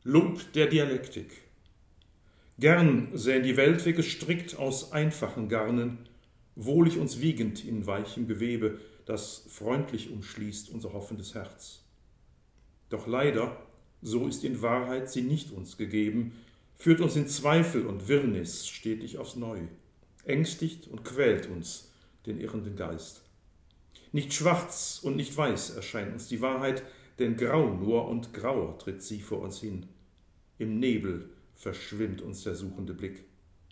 Lump der Dialektik. Gern sähen die Welt wir gestrickt aus einfachen Garnen, wohlig uns wiegend in weichem Gewebe, das freundlich umschließt unser hoffendes Herz. Doch leider, so ist in Wahrheit sie nicht uns gegeben, führt uns in Zweifel und Wirrnis stetig aufs Neu, ängstigt und quält uns, den irrenden Geist. Nicht schwarz und nicht weiß erscheint uns die Wahrheit, denn grau nur und grauer tritt sie vor uns hin. Im Nebel verschwimmt uns der suchende Blick.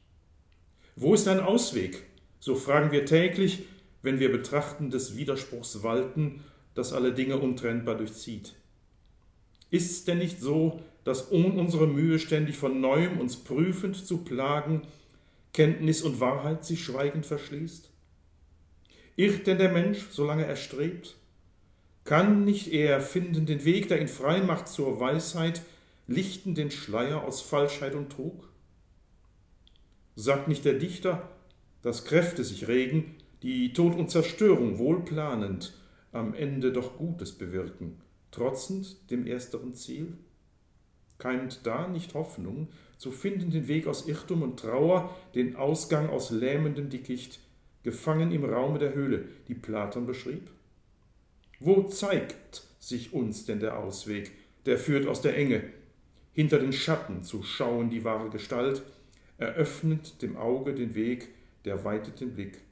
Wo ist ein Ausweg? So fragen wir täglich, wenn wir betrachten des Widerspruchs walten, das alle Dinge untrennbar durchzieht. Ist's denn nicht so, dass ohn unsere Mühe ständig von Neuem uns prüfend zu plagen, Kenntnis und Wahrheit sich schweigend verschließt? Irrt denn der Mensch, solange er strebt? Kann nicht er finden den Weg, der ihn frei macht zur Weisheit, lichten den Schleier aus Falschheit und Trug? Sagt nicht der Dichter, dass Kräfte sich regen, die Tod und Zerstörung wohlplanend am Ende doch Gutes bewirken, trotzend dem ersteren Ziel? Keimt da nicht Hoffnung, zu finden den Weg aus Irrtum und Trauer, den Ausgang aus lähmendem Dickicht, gefangen im Raume der Höhle, die Platon beschrieb? Wo zeigt sich uns denn der Ausweg, der führt aus der Enge, hinter den Schatten zu schauen die wahre Gestalt, eröffnet dem Auge den Weg, der weitet den Blick.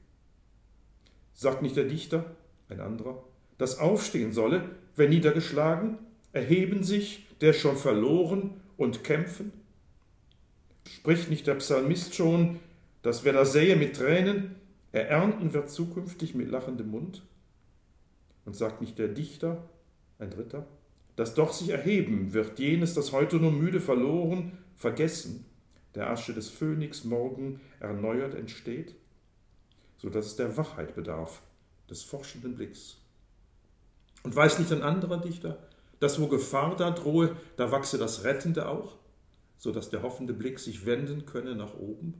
Sagt nicht der Dichter, ein anderer, dass aufstehen solle, wer niedergeschlagen, erheben sich, der schon verloren und kämpfen? Spricht nicht der Psalmist schon, dass wer da sähe mit Tränen, er ernten wird zukünftig mit lachendem Mund? Und sagt nicht der Dichter, ein dritter, dass doch sich erheben wird jenes, das heute nur müde verloren, vergessen, der Asche des Phönix morgen erneuert entsteht? So dass es der Wachheit bedarf, des forschenden Blicks. Und weiß nicht ein anderer Dichter, dass wo Gefahr da drohe, da wachse das Rettende auch, so dass der hoffende Blick sich wenden könne nach oben?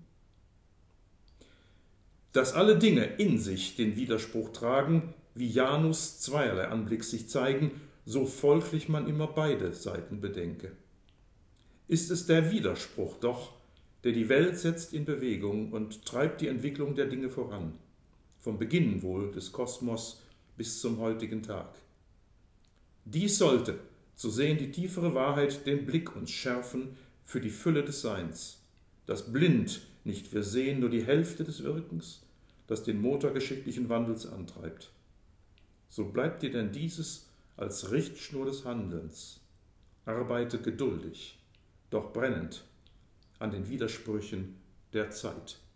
Dass alle Dinge in sich den Widerspruch tragen, wie Janus zweierlei Anblicks sich zeigen, so folglich man immer beide Seiten bedenke. Ist es der Widerspruch doch, der die Welt setzt in Bewegung und treibt die Entwicklung der Dinge voran, vom Beginn wohl des Kosmos bis zum heutigen Tag. Dies sollte, so sehen die tiefere Wahrheit, den Blick uns schärfen für die Fülle des Seins, das blind nicht wir sehen nur die Hälfte des Wirkens, das den Motor geschicklichen Wandels antreibt. So bleibt dir denn dieses als Richtschnur des Handelns. Arbeite geduldig, doch brennend an den Widersprüchen der Zeit.